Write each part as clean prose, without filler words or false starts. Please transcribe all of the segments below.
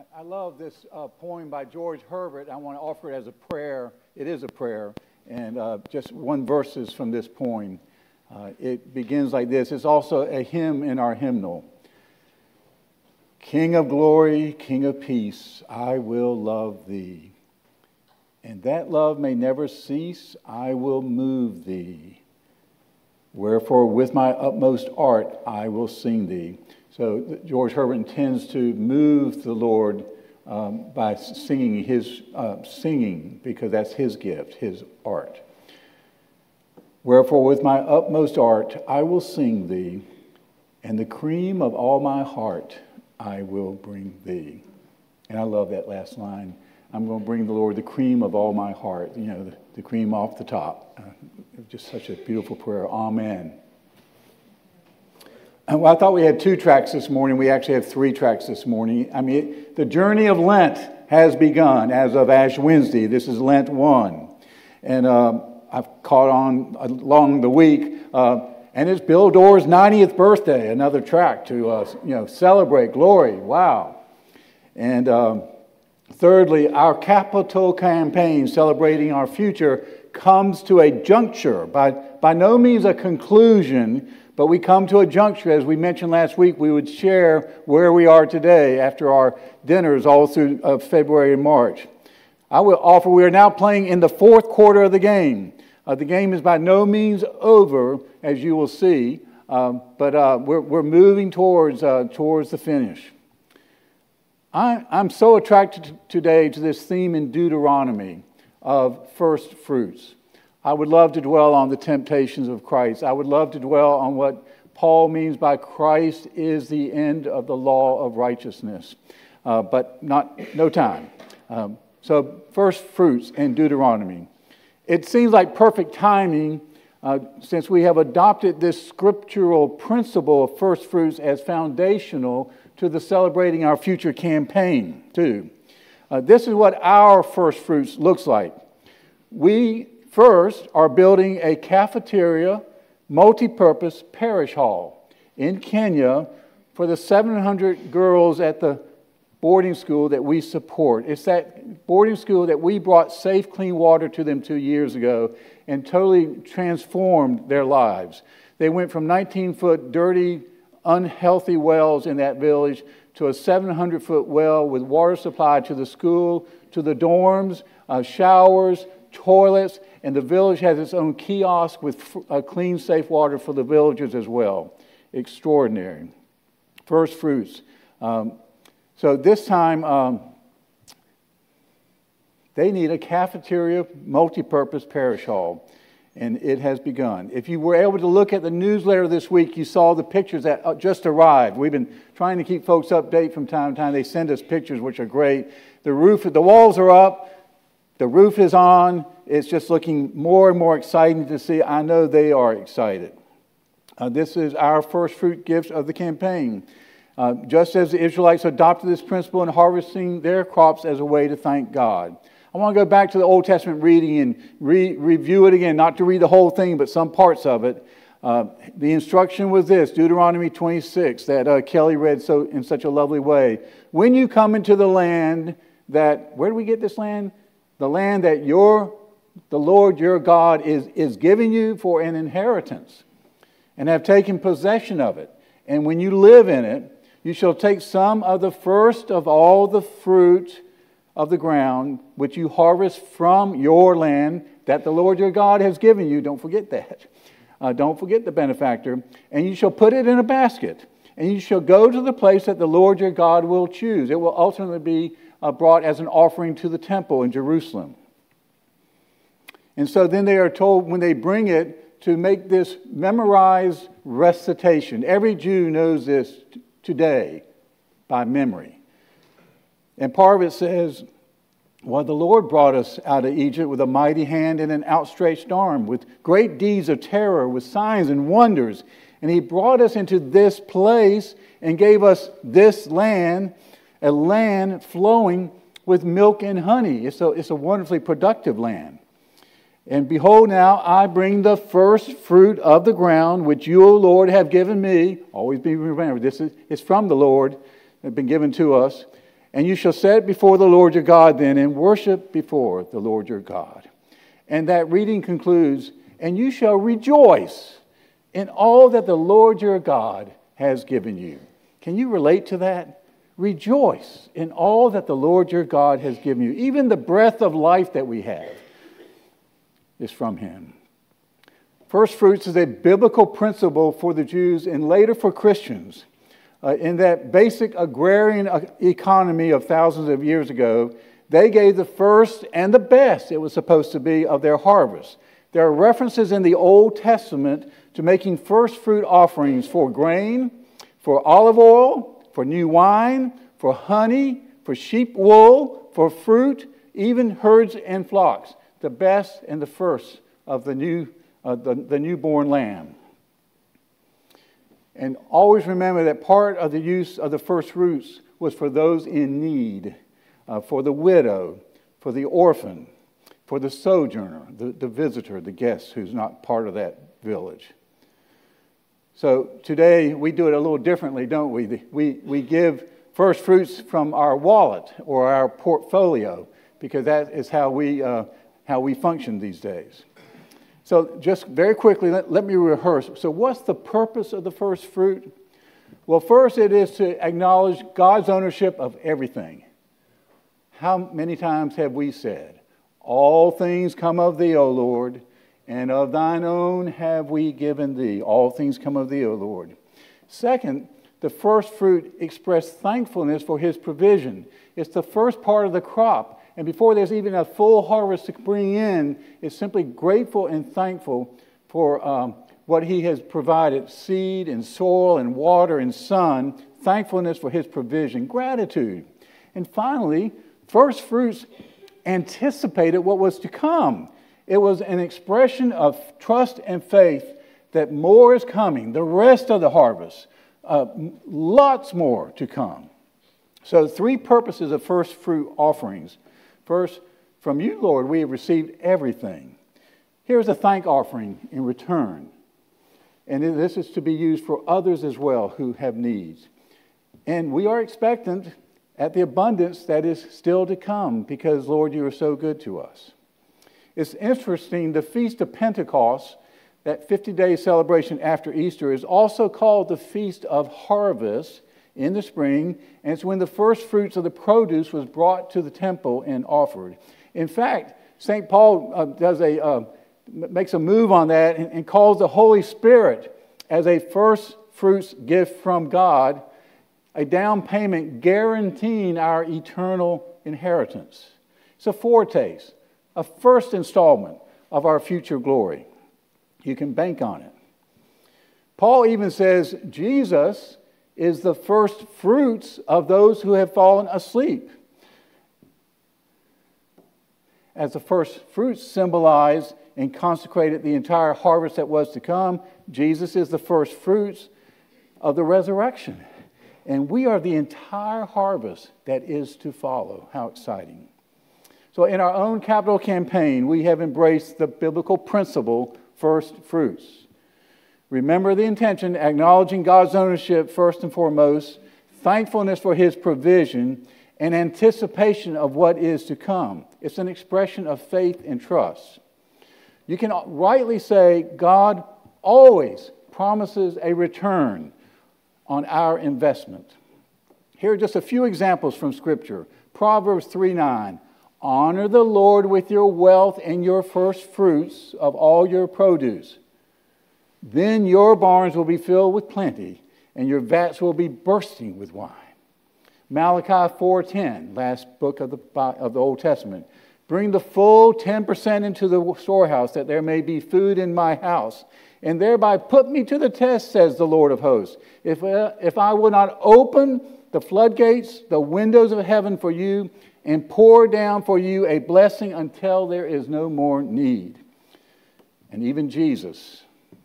I love this poem by George Herbert. I want to offer it as a prayer. It is a prayer, and just one verse is from this poem. It begins like this. It's also a hymn in our hymnal. King of glory, King of peace, I will love thee. And that love may never cease, I will move thee. Wherefore with my utmost art I will sing thee. So George Herbert intends to move the Lord by singing his singing, because that's his gift, his art. Wherefore with my utmost art I will sing thee, and the cream of all my heart I will bring thee. And I love that last line. I'm going to bring the Lord the cream of all my heart. You know, the cream off the top. Just such a beautiful prayer. Amen. Well, I thought we had 2 tracks this morning. We actually have 3 tracks this morning. I mean, the journey of Lent has begun as of Ash Wednesday. This is Lent 1. And I've caught on along the week. And it's Bill Doer's 90th birthday, another track to celebrate glory. Wow. And thirdly, our capital campaign celebrating our future comes to a juncture, by no means a conclusion, but we come to a juncture. As we mentioned last week, we would share where we are today after our dinners all through February and March. I will offer we are now playing in the 4th quarter of the game. The game is by no means over, as you will see, but we're moving towards the finish. I'm so attracted today to this theme in Deuteronomy of first fruits. I would love to dwell on the temptations of Christ. I would love to dwell on what Paul means by Christ is the end of the law of righteousness, but no time. So first fruits in Deuteronomy. It seems like perfect timing since we have adopted this scriptural principle of first fruits as foundational to the Celebrating Our Future campaign, too. This is what our first fruits looks like. We first are building a cafeteria, multi-purpose parish hall in Kenya for the 700 girls at the boarding school that we support. It's that boarding school that we brought safe, clean water to them 2 years ago and totally transformed their lives. They went from 19-foot dirty, unhealthy wells in that village to a 700-foot well with water supply to the school, to the dorms, showers, toilets, and the village has its own kiosk with clean, safe water for the villagers as well. Extraordinary. First fruits. So this time, they need a cafeteria, multi-purpose parish hall, and it has begun. If you were able to look at the newsletter this week, you saw the pictures that just arrived. We've been trying to keep folks updated from time to time. They send us pictures, which are great. The walls are up. The roof is on. It's just looking more and more exciting to see. I know they are excited. This is our first fruit gift of the campaign. Just as the Israelites adopted this principle in harvesting their crops as a way to thank God. I want to go back to the Old Testament reading and review it again, not to read the whole thing, but some parts of it. The instruction was this, Deuteronomy 26, that Kelly read in such a lovely way. When you come into the land where do we get this land? The land that the Lord your God is giving you for an inheritance, and have taken possession of it. And when you live in it, you shall take some of the first of all the fruit of the ground, which you harvest from your land that the Lord your God has given you. Don't forget that. Don't forget the benefactor. And you shall put it in a basket. And you shall go to the place that the Lord your God will choose. It will ultimately be brought as an offering to the temple in Jerusalem. And so then they are told when they bring it to make this memorized recitation. Every Jew knows this today by memory. And part of it says, well, the Lord brought us out of Egypt with a mighty hand and an outstretched arm, with great deeds of terror, with signs and wonders. And he brought us into this place and gave us this land, a land flowing with milk and honey. It's a wonderfully productive land. And behold, now I bring the first fruit of the ground, which you, O Lord, have given me. Always be remembered, this is from the Lord, it's been given to us. And you shall set before the Lord your God then, and worship before the Lord your God. And that reading concludes, and you shall rejoice in all that the Lord your God has given you. Can you relate to that? Rejoice in all that the Lord your God has given you. Even the breath of life that we have is from him. First fruits is a biblical principle for the Jews and later for Christians. In that basic agrarian economy of thousands of years ago, they gave the first and the best, it was supposed to be, of their harvest. There are references in the Old Testament to making first fruit offerings for grain, for olive oil, for new wine, for honey, for sheep wool, for fruit, even herds and flocks. The best and the first of the newborn lamb. And always remember that part of the use of the first fruits was for those in need, for the widow, for the orphan, for the sojourner, the visitor, the guest who's not part of that village. So today we do it a little differently, don't we? We give first fruits from our wallet or our portfolio because that is how we function these days. So just very quickly, let me rehearse. So what's the purpose of the first fruit? Well, first it is to acknowledge God's ownership of everything. How many times have we said, all things come of thee, O Lord, and of thine own have we given thee. All things come of thee, O Lord. Second, the first fruit expressed thankfulness for his provision. It's the first part of the crop. And before there's even a full harvest to bring in, it's simply grateful and thankful for what he has provided, seed and soil and water and sun, thankfulness for his provision, gratitude. And finally, first fruits anticipated what was to come. It was an expression of trust and faith that more is coming, the rest of the harvest, lots more to come. So 3 purposes of first fruit offerings. First, from you, Lord, we have received everything. Here's a thank offering in return. And this is to be used for others as well who have needs. And we are expectant at the abundance that is still to come because, Lord, you are so good to us. It's interesting, the Feast of Pentecost, that 50-day celebration after Easter, is also called the Feast of Harvest in the spring, and it's when the first fruits of the produce was brought to the temple and offered. In fact, St. Paul makes a move on that and calls the Holy Spirit as a first fruits gift from God, a down payment guaranteeing our eternal inheritance. It's a foretaste, a first installment of our future glory. You can bank on it. Paul even says Jesus is the first fruits of those who have fallen asleep. As the first fruits symbolized and consecrated the entire harvest that was to come, Jesus is the first fruits of the resurrection. And we are the entire harvest that is to follow. How exciting. So in our own capital campaign, we have embraced the biblical principle, first fruits. Remember the intention, acknowledging God's ownership first and foremost, thankfulness for his provision, and anticipation of what is to come. It's an expression of faith and trust. You can rightly say God always promises a return on our investment. Here are just a few examples from Scripture. Proverbs 3:9. Honor the Lord with your wealth and your first fruits of all your produce. Then your barns will be filled with plenty, and your vats will be bursting with wine. Malachi 4:10, last book of the Old Testament. Bring the full 10% into the storehouse, that there may be food in my house, and thereby put me to the test, says the Lord of hosts. If I will not open the floodgates, the windows of heaven for you, and pour down for you a blessing until there is no more need. And even Jesus,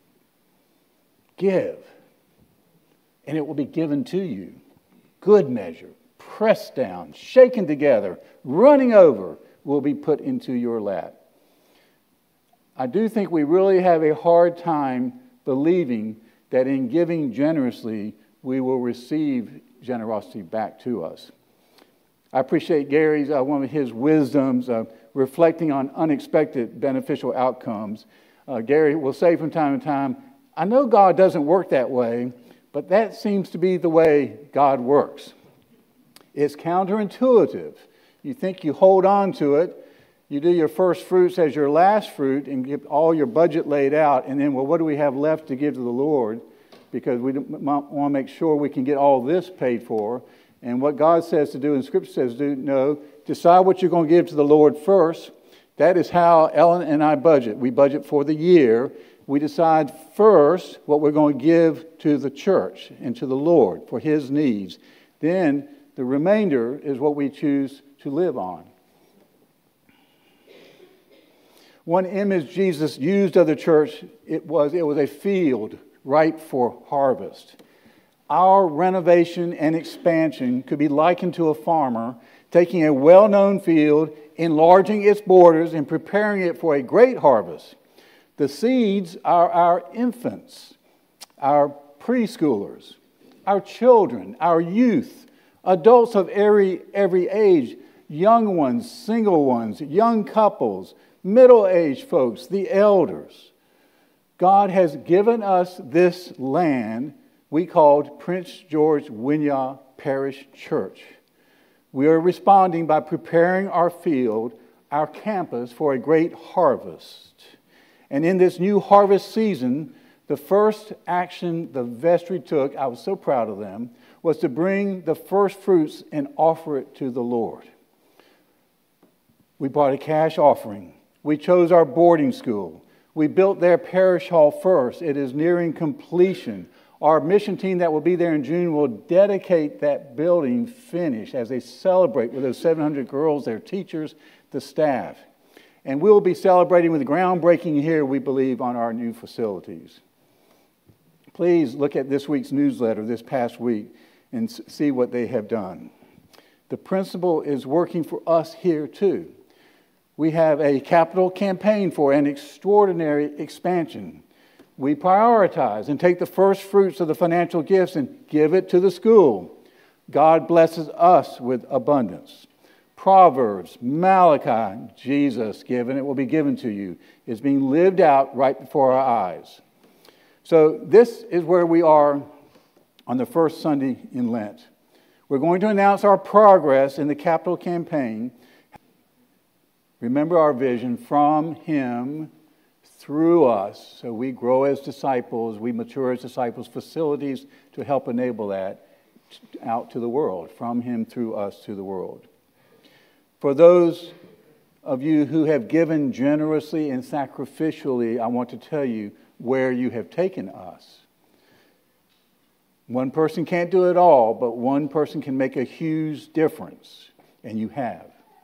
give, and it will be given to you. Good measure, pressed down, shaken together, running over, will be put into your lap. I do think we really have a hard time believing that in giving generously, we will receive generosity back to us. I appreciate Gary's, one of his wisdoms, reflecting on unexpected beneficial outcomes. Gary will say from time to time, I know God doesn't work that way, but that seems to be the way God works. It's counterintuitive. You think you hold on to it, you do your first fruits as your last fruit and get all your budget laid out, and then, well, what do we have left to give to the Lord? Because we want to make sure we can get all this paid for. And what God says to do and Scripture says to do, no, decide what you're going to give to the Lord first. That is how Ellen and I budget. We budget for the year. We decide first what we're going to give to the church and to the Lord for His needs. Then the remainder is what we choose to live on. One image Jesus used of the church, it was a field ripe for harvest. Our renovation and expansion could be likened to a farmer taking a well-known field, enlarging its borders, and preparing it for a great harvest. The seeds are our infants, our preschoolers, our children, our youth, adults of every age, young ones, single ones, young couples, middle-aged folks, the elders. God has given us this land we called Prince George Winyah Parish Church. We are responding by preparing our field, our campus, for a great harvest. And in this new harvest season, the first action the vestry took, I was so proud of them, was to bring the first fruits and offer it to the Lord. We brought a cash offering. We chose our boarding school. We built their parish hall first. It is nearing completion. Our mission team that will be there in June will dedicate that building finished as they celebrate with those 700 girls, their teachers, the staff. And we'll be celebrating with groundbreaking here, we believe, on our new facilities. Please look at this week's newsletter this past week and see what they have done. The principle is working for us here too. We have a capital campaign for an extraordinary expansion. We prioritize and take the first fruits of the financial gifts and give it to the school. God blesses us with abundance. Proverbs, Malachi, Jesus given, it will be given to you, is being lived out right before our eyes. So this is where we are on the first Sunday in Lent. We're going to announce our progress in the capital campaign. Remember our vision, from Him, through us, so we grow as disciples, we mature as disciples, facilities to help enable that out to the world, from Him, through us, to the world. For those of you who have given generously and sacrificially, I want to tell you where you have taken us. One person can't do it all, but one person can make a huge difference, and you have.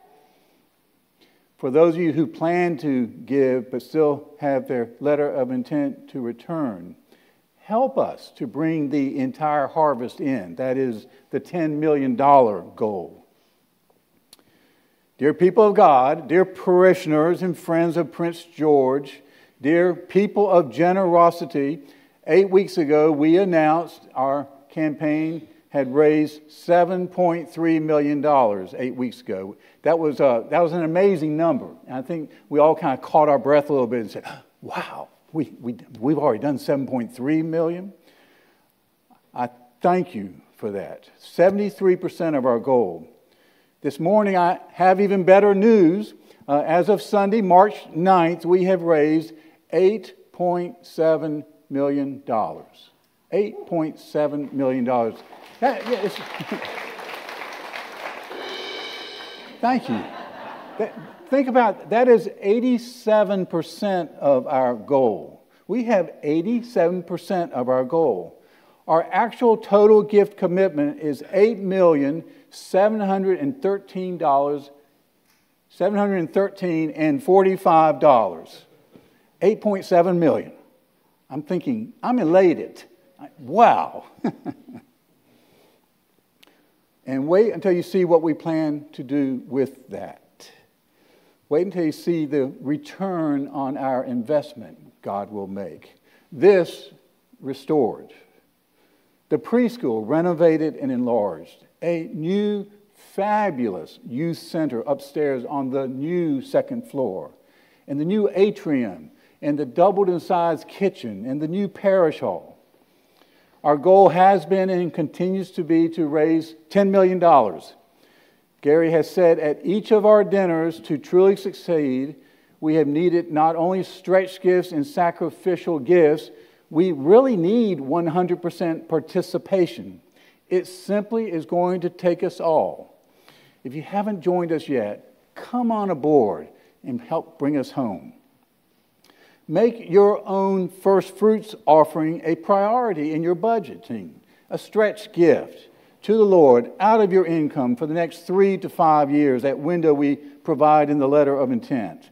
For those of you who plan to give but still have their letter of intent to return, help us to bring the entire harvest in. That is the $10 million goal. Dear people of God, dear parishioners and friends of Prince George, dear people of generosity, 8 weeks ago we announced our campaign had raised $7.3 million 8 weeks ago. That was an amazing number. And I think we all kind of caught our breath a little bit and said, wow, we've already done $7.3 million. I thank you for that. 73% of our goal. This morning I have even better news. As of Sunday, March 9th, we have raised $8.7 million. $8.7 million. Thank you. Think about that is 87% of our goal. We have 87% of our goal. Our actual total gift commitment is $8,713,745. $8.7 million. I'm thinking, I'm elated. Wow. And wait until you see what we plan to do with that. Wait until you see the return on our investment God will make. This restored. The preschool renovated and enlarged. A new fabulous youth center upstairs on the new second floor, and the new atrium, and the doubled in size kitchen, and the new parish hall. Our goal has been and continues to be to raise $10 million. Gary has said at each of our dinners, to truly succeed, we have needed not only stretch gifts and sacrificial gifts, we really need 100% participation. It simply is going to take us all. If you haven't joined us yet, come on aboard and help bring us home. Make your own first fruits offering a priority in your budgeting, a stretch gift to the Lord out of your income for the next 3 to 5 years, that window we provide in the letter of intent.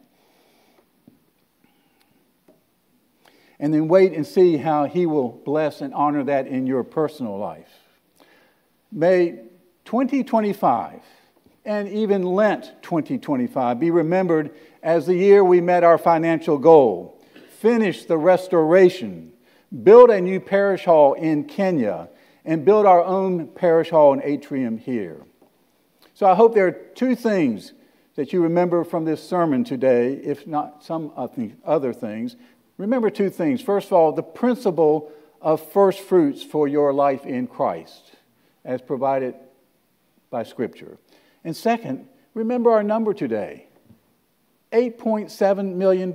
And then wait and see how He will bless and honor that in your personal life. May 2025 and even Lent 2025 be remembered as the year we met our financial goal, finished the restoration, built a new parish hall in Kenya, and build our own parish hall and atrium here. So I hope there are 2 things that you remember from this sermon today, if not some other things. Remember 2 things. First of all, the principle of first fruits for your life in Christ, as provided by Scripture. And second, remember our number today, $8.7 million,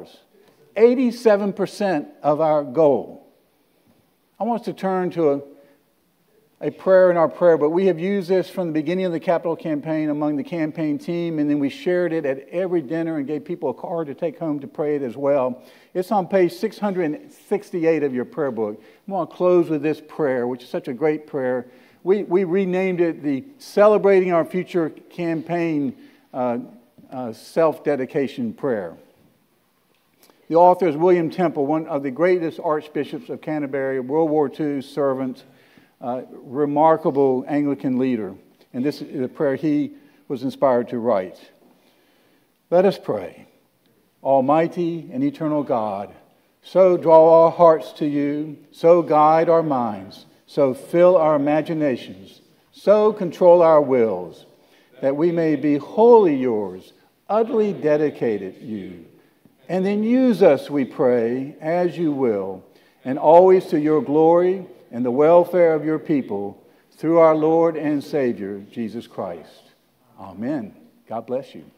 87% of our goal. I want us to turn to a prayer in our prayer book. We have used this from the beginning of the capital campaign among the campaign team, and then we shared it at every dinner and gave people a card to take home to pray it as well. It's on page 668 of your prayer book. I want to close with this prayer, which is such a great prayer. We renamed it the Celebrating Our Future Campaign Self-Dedication Prayer. The author is William Temple, one of the greatest archbishops of Canterbury, World War II servant, remarkable Anglican leader. And this is a prayer he was inspired to write. Let us pray. Almighty and eternal God, so draw our hearts to you, so guide our minds, so fill our imaginations, so control our wills, that we may be wholly yours, utterly dedicated you. And then use us, we pray, as you will, and always to your glory and the welfare of your people, through our Lord and Savior, Jesus Christ. Amen. God bless you.